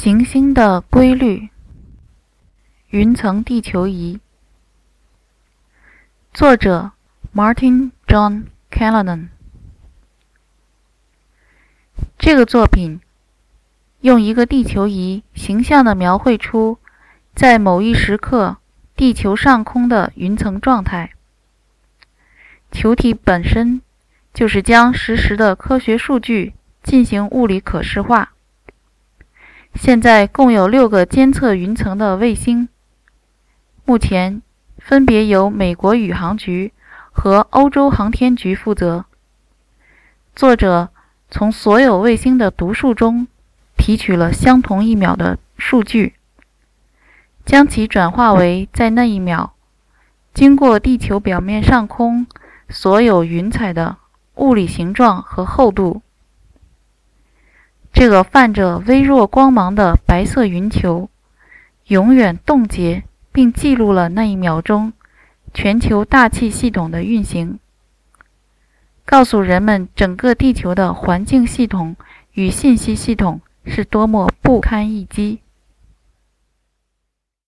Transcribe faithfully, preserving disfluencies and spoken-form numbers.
行星的规律，云层地球仪。作者 Martin John Callanan。这个作品用一个地球仪形象地描绘出在某一时刻地球上空的云层状态。球体本身就是将实时的科学数据进行物理可视化。现在共有六个监测云层的卫星，目前分别由美国宇航局和欧洲航天局负责。作者从所有卫星的读数中提取了相同一秒的数据，将其转化为在那一秒经过地球表面上空所有云彩的物理形状和厚度。这个泛着微弱光芒的白色云球永远冻结并记录了那一秒钟全球大气系统的运行，告诉人们整个地球的环境系统与信息系统是多么不堪一击。